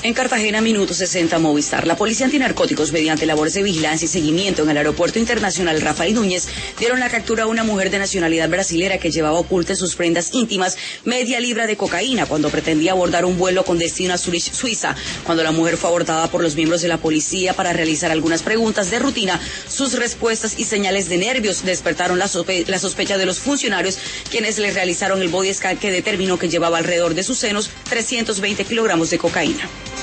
En Cartagena, minuto 60 Movistar. La Policía Antinarcóticos, mediante labores de vigilancia y seguimiento en el Aeropuerto Internacional Rafael Núñez, dieron la captura a una mujer de nacionalidad brasilera que llevaba oculta en sus prendas íntimas media libra de cocaína cuando pretendía abordar un vuelo con destino a Zurich, Suiza. Cuando la mujer fue abordada por los miembros de la policía para realizar algunas preguntas de rutina, sus respuestas y señales de nervios despertaron la sospecha de los funcionarios, quienes le realizaron el body scan que determinó que llevaba alrededor de sus senos 320 kilogramos de cocaína.